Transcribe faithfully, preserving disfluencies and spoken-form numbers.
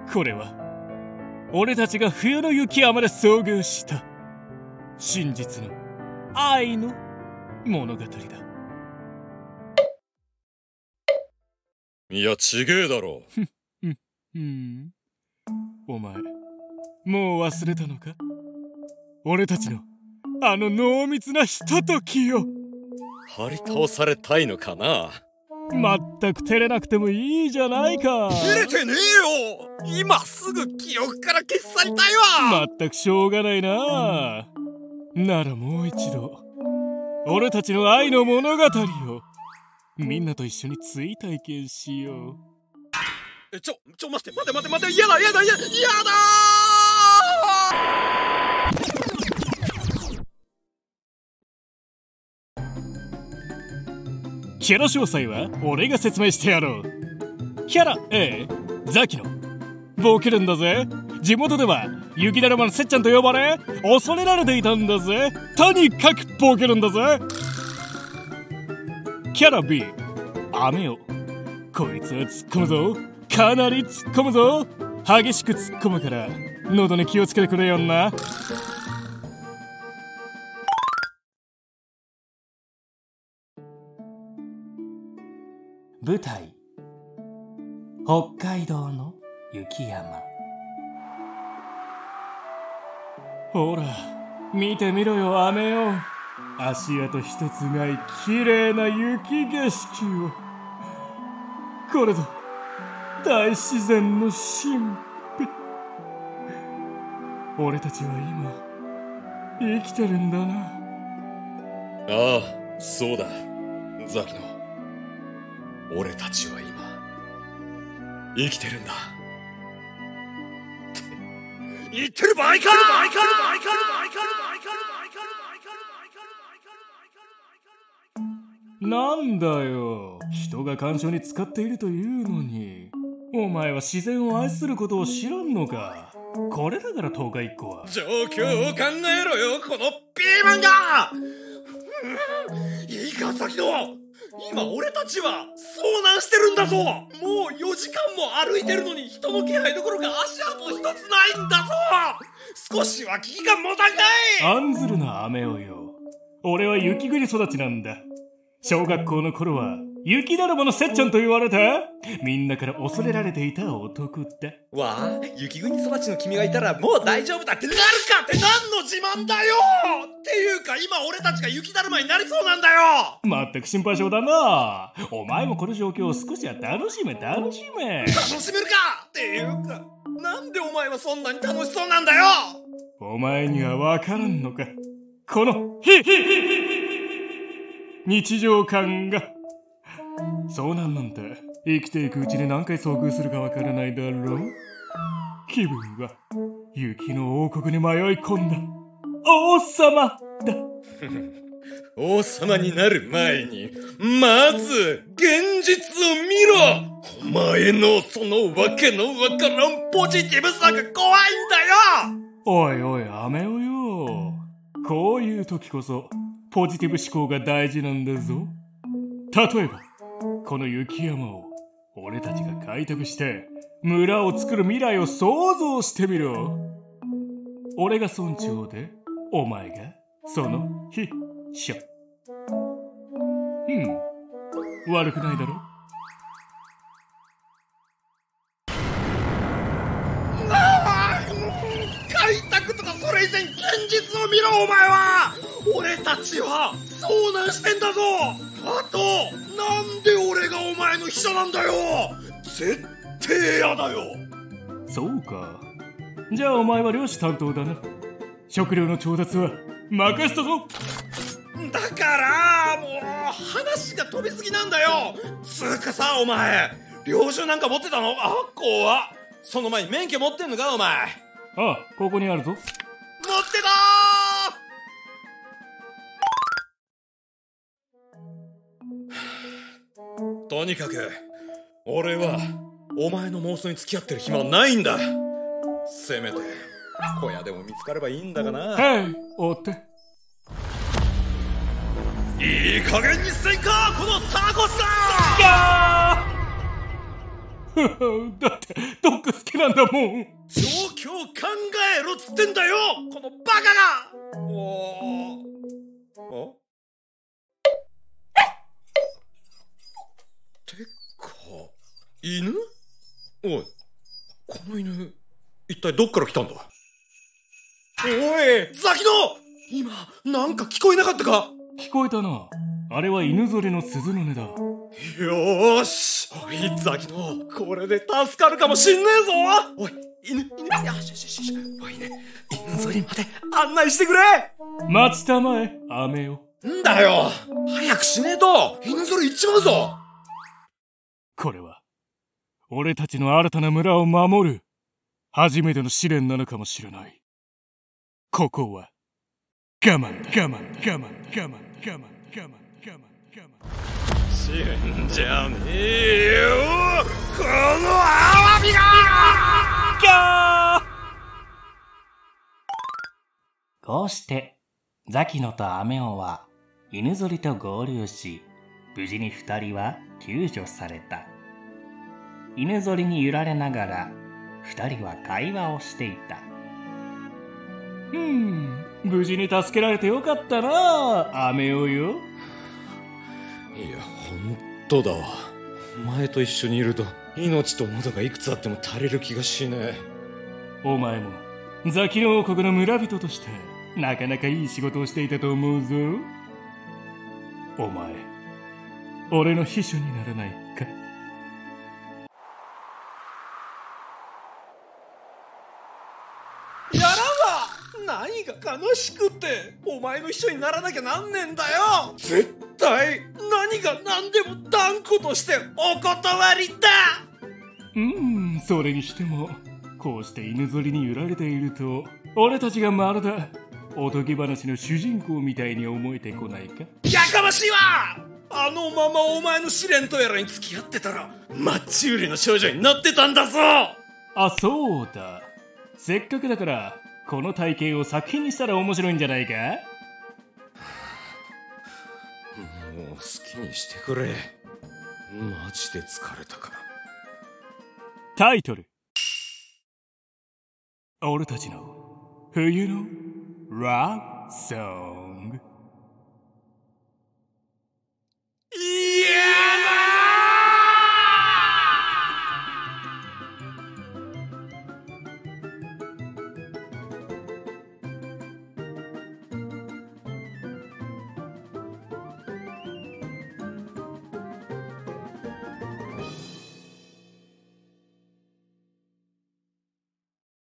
これは俺たちが冬の雪山で遭遇した真実の愛の物語だ。 いや、ちげえだろ。 うん、お前もう忘れたのか？俺たちのあの濃密なひとときを。 張り倒されたいのかな？ まったく照れなくてもいいじゃないか。 照れてねえよ。今すぐ記憶から消し去りたいわ。 まったくしょうがないな。ならもう一度俺たちの愛の物語をみんなと一緒に追体験しよう。 え、ちょ、ちょ、待って、待って、待って、待って、やだ、やだ、やだ、やだ。キャラ詳細は俺が説明してやろう。キャラ A、ザキノ。ボケるんだぜ。地元では雪だるまのせっちゃんと呼ばれ恐れられていたんだぜ。とにかくボケるんだぜ。キャラ B、アメオ。こいつは突っ込むぞ。かなり突っ込むぞ。激しく突っ込むから喉に気をつけてくれよな。舞台、北海道の雪山。ほら見てみろよ、アメよ。足跡一つない綺麗な雪景色を。これぞ大自然の神秘。俺たちは今生きてるんだな。 ああ、そうだ、ザキノ。俺たちは今生きてるんだって言ってる場合か。 なんだよ、人が感傷に使っているというのにお前は自然を愛することを知らんのか。これだから東海一個は。 状況を考えろよ、このピーマンが。いいか、ザキノ。今俺たちは遭難してるんだぞ。もうよじかんも歩いてるのに人の気配どころか足跡一つないんだぞ。少しは危機感持たんかい。 案ずるな、アメオよ。俺は雪国育ちなんだ。小学校の頃は雪だるまのせっちゃんと言われたみんなから恐れられていた男だ。 わあ、雪国育ちの君がいたらもう大丈夫だってなるかって何の自慢だよ。っていうか今俺たちが雪だるまになりそうなんだよ。 まったく心配性だな。お前もこの状況を少しは楽しめ楽しめ楽しめるかっていうか、なんでお前はそんなに楽しそうなんだよ。 お前には分からんのか、このヒヒ日常感が。遭難なんて生きていくうちに何回遭遇するかわからないだろう。気分は雪の王国に迷い込んだ王様だ。 王様になる前にまず現実を見ろ。お前のそのわけのわからんポジティブさが怖いんだよ。 おいおい、アメオよ。こういう時こそポジティブ思考が大事なんだぞ。例えばこの雪山を俺たちが開拓して村を作る未来を想像してみろ。俺が村長でお前がその秘書。うん、悪くないだろ。 ああ、開拓とかそれ以前現実を見ろ。お前は俺たちは遭難してんだぞ。あとなんで俺がお前の秘書なんだよ。絶対やだよ。 そうか、じゃあお前は漁師担当だな。食料の調達は任せたぞ。 だからもう話が飛びすぎなんだよ。つうかさ、お前猟銃なんか持ってたの？あ、怖っ。その前に免許持ってんのかお前。 ああ、ここにあるぞ。 持ってたー。とにかく俺はお前の妄想に付き合ってる暇はないんだ。せめて小屋でも見つかればいいんだがな。 はい、追って。 いい加減にせんか、このタコスだ。 だってドッグ好きなんだもん。 状況を考えろっつってんだよ、このバカが。おーあてか犬？おい、この犬一体どっから来たんだ？おいザキノ、今なんか聞こえなかったか？ 聞こえたな。あれは犬ぞりの鈴の音だ。 よーし、おいザキノ、これで助かるかもしんねえぞ。おい犬犬、よしよしよし、おいね、犬ぞりまで案内してくれ。 待ちたまえアメオ。 んだよ、早くしねえと犬ぞり行っちまうぞ。 これは俺たちの新たな村を守る初めての試練なのかもしれない。ここは我慢だ、我慢だ、我慢だ、我慢だ、我慢だ、我慢だ、我慢だ。 死んじゃねえよ、このアワビが。 ギャー。 こうしてザキノとアメオは犬ぞりと合流し、無事に二人は救助された。犬ぞりに揺られながら二人は会話をしていた。 うーん、無事に助けられてよかったな、アメオよ。 いや、ほんとだわ。お前と一緒にいると命と喉がいくつあっても足りる気がしねえ。 お前もザキノ王国の村人としてなかなかいい仕事をしていたと思うぞ。お前、俺の秘書にならないか？ やらんわ。何が悲しくってお前の秘書にならなきゃなんねえんだよ。絶対何が何でも断固としてお断りだ。 うーん、それにしてもこうして犬ぞりに揺られていると俺たちがまるでおとぎ話の主人公みたいに思えてこないか？ やかましいわ。あのままお前の試練とやらに付き合ってたらマッチ売りの少女になってたんだぞ。 あ、そうだ。せっかくだからこの体験を作品にしたら面白いんじゃないか？ もう好きにしてくれ。マジで疲れたから。 タイトル、俺たちの冬のラブソング。